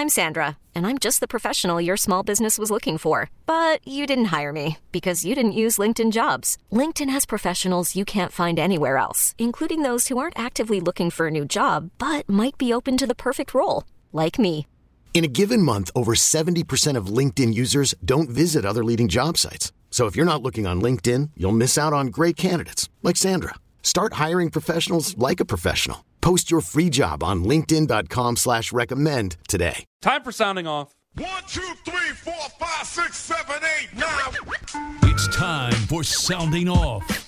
I'm Sandra, and I'm just the professional your small business was looking for. But you didn't hire me because you didn't use LinkedIn Jobs. LinkedIn has professionals you can't find anywhere else, including those who aren't actively looking for a new job, but might be open to the perfect role, like me. In a given month, over 70% of LinkedIn users don't visit other leading job sites. So if you're not looking on LinkedIn, you'll miss out on great candidates like Sandra. Start hiring professionals like a professional. Post your free job on linkedin.com/recommend today. Time for sounding off. 1, 2, 3, 4, 5, 6, 7, 8, 9. It's time for sounding off.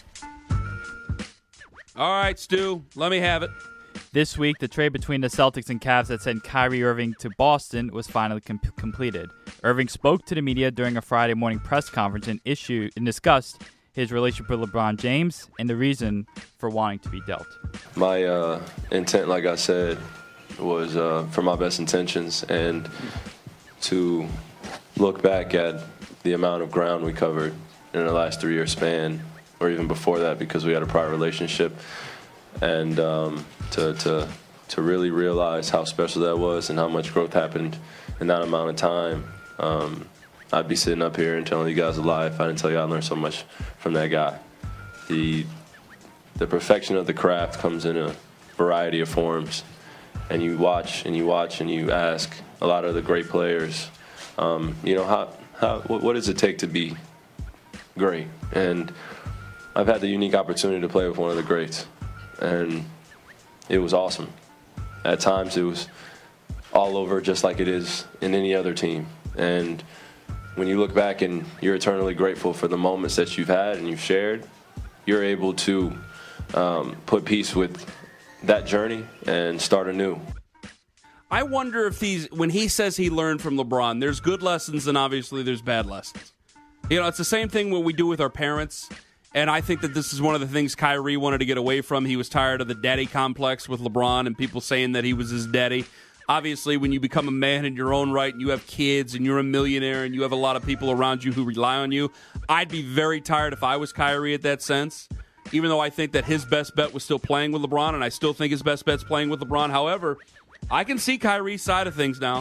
All right, Stu, let me have it. This week, the trade between the Celtics and Cavs that sent Kyrie Irving to Boston was finally completed. Irving spoke to the media during a Friday morning press conference and discussed his relationship with LeBron James and the reason for wanting to be dealt. My intent, like I said, was for my best intentions and to look back at the amount of ground we covered in the last 3-year span, or even before that because we had a prior relationship, and to really realize how special that was and how much growth happened in that amount of time. I'd be sitting up here and telling you guys a lie if I didn't tell you I learned so much from that guy. The perfection of the craft comes in a variety of forms, and you watch and you ask a lot of the great players, what does it take to be great? And I've had the unique opportunity to play with one of the greats, and it was awesome. At times it was all over just like it is in any other team. And when you look back and you're eternally grateful for the moments that you've had and you've shared, you're able to put peace with that journey and start anew. I wonder if when he says he learned from LeBron, there's good lessons and obviously there's bad lessons. You know, it's the same thing what we do with our parents. And I think that this is one of the things Kyrie wanted to get away from. He was tired of the daddy complex with LeBron and people saying that he was his daddy. Obviously, when you become a man in your own right and you have kids and you're a millionaire and you have a lot of people around you who rely on you, I'd be very tired if I was Kyrie at that sense, even though I think that his best bet was still playing with LeBron, and I still think his best bet's playing with LeBron. However, I can see Kyrie's side of things now.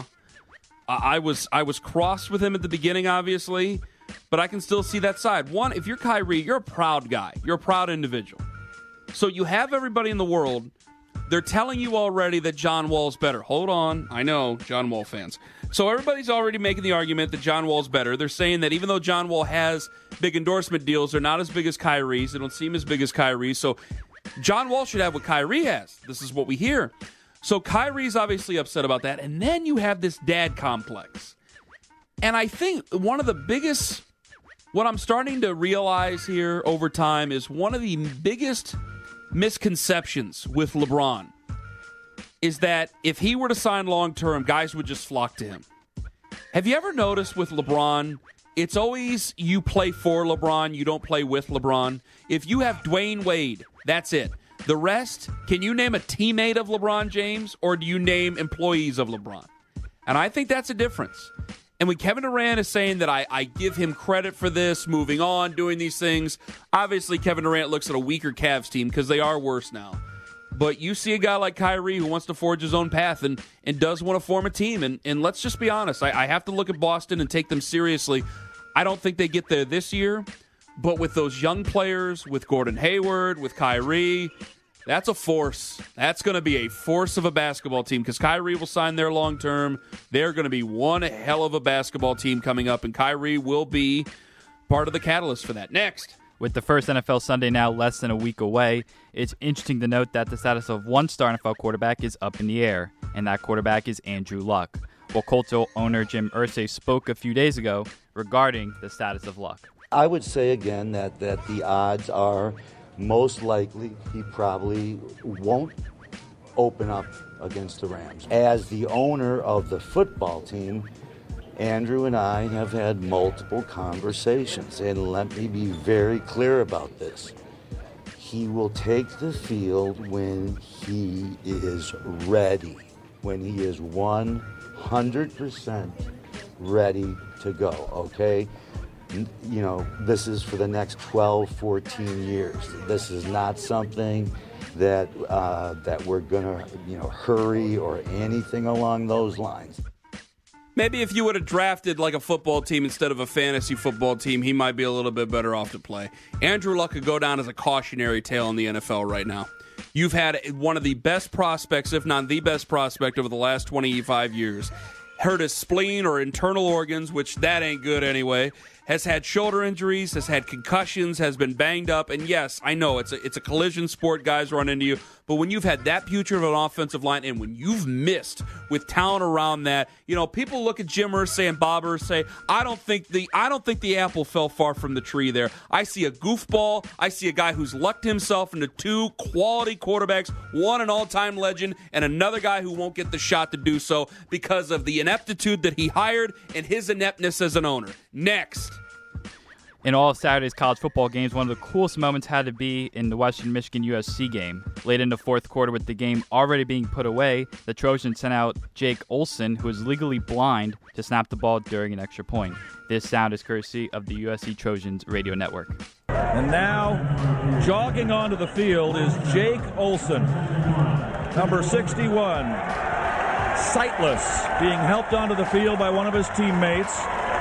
I was crossed with him at the beginning, obviously, but I can still see that side. One, if you're Kyrie, you're a proud guy. You're a proud individual. So you have everybody in the world. They're telling you already that John Wall's better. Hold on. I know, John Wall fans. So everybody's already making the argument that John Wall's better. They're saying that even though John Wall has big endorsement deals, they're not as big as Kyrie's. They don't seem as big as Kyrie's. So John Wall should have what Kyrie has. This is what we hear. So Kyrie's obviously upset about that. And then you have this dad complex. And I think one of the biggest, what I'm starting to realize here over time is one of the biggest misconceptions with LeBron is that if he were to sign long-term, guys would just flock to him. Have you ever noticed with LeBron, it's always you play for LeBron, you don't play with LeBron. If you have Dwayne Wade, that's it. The rest, can you name a teammate of LeBron James, or do you name employees of LeBron? And I think that's a difference. And when Kevin Durant is saying that I give him credit for this, moving on, doing these things, obviously Kevin Durant looks at a weaker Cavs team because they are worse now. But you see a guy like Kyrie who wants to forge his own path and does want to form a team. And let's just be honest, I have to look at Boston and take them seriously. I don't think they get there this year, but with those young players, with Gordon Hayward, with Kyrie, that's a force. That's going to be a force of a basketball team because Kyrie will sign there long term. They're going to be one hell of a basketball team coming up, and Kyrie will be part of the catalyst for that. Next. With the first NFL Sunday now less than a week away, it's interesting to note that the status of one star NFL quarterback is up in the air, and that quarterback is Andrew Luck. Well, Colts owner Jim Irsay spoke a few days ago regarding the status of Luck. I would say again that the odds are most likely he probably won't open up against the Rams. As the owner of the football team, Andrew and I have had multiple conversations, and let me be very clear about this. He will take the field when he is ready, when he is 100% ready to go, okay? You know, this is for the next 12, 14 years. This is not something that we're going to, hurry or anything along those lines. Maybe if you would have drafted like a football team instead of a fantasy football team, he might be a little bit better off to play. Andrew Luck could go down as a cautionary tale in the NFL right now. You've had one of the best prospects, if not the best prospect, over the last 25 years. Hurt his spleen or internal organs, which that ain't good anyway. Has had shoulder injuries, has had concussions, has been banged up. And yes, I know it's a collision sport, guys run into you. But when you've had that putrid of an offensive line and when you've missed with talent around that, people look at Jim Irsay and Bob Irsay. I don't think the apple fell far from the tree there. I see a goofball. I see a guy who's lucked himself into two quality quarterbacks, one an all-time legend, and another guy who won't get the shot to do so because of the ineptitude that he hired and his ineptness as an owner. Next. In all of Saturday's college football games, one of the coolest moments had to be in the Western Michigan USC game. Late in the fourth quarter, with the game already being put away, the Trojans sent out Jake Olson, who is legally blind, to snap the ball during an extra point. This sound is courtesy of the USC Trojans radio network. And now, jogging onto the field is Jake Olson, number 61, sightless, being helped onto the field by one of his teammates.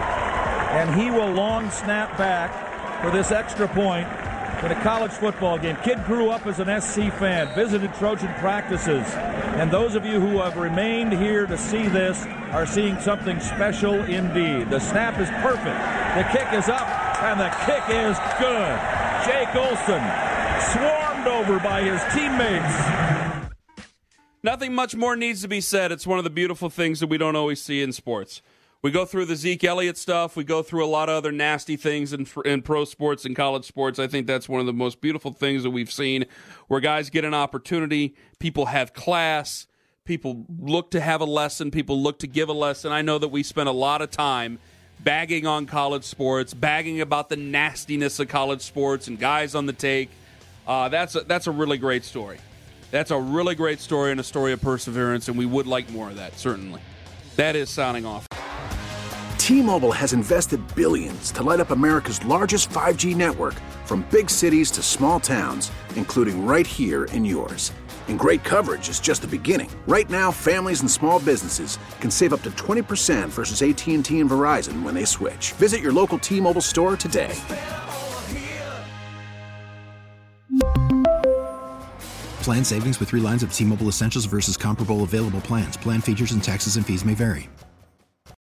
And he will long snap back for this extra point in a college football game. Kid grew up as an SC fan, visited Trojan practices. And those of you who have remained here to see this are seeing something special indeed. The snap is perfect. The kick is up, and the kick is good. Jake Olson swarmed over by his teammates. Nothing much more needs to be said. It's one of the beautiful things that we don't always see in sports. We go through the Zeke Elliott stuff. We go through a lot of other nasty things in pro sports and college sports. I think that's one of the most beautiful things that we've seen, where guys get an opportunity, people have class, people look to have a lesson, people look to give a lesson. I know that we spend a lot of time bagging on college sports, bagging about the nastiness of college sports and guys on the take. That's a really great story. That's a really great story and a story of perseverance, and we would like more of that, certainly. That is sounding off. T-Mobile has invested billions to light up America's largest 5G network, from big cities to small towns, including right here in yours. And great coverage is just the beginning. Right now, families and small businesses can save up to 20% versus AT&T and Verizon when they switch. Visit your local T-Mobile store today. Plan savings with 3 lines of T-Mobile Essentials versus comparable available plans. Plan features and taxes and fees may vary.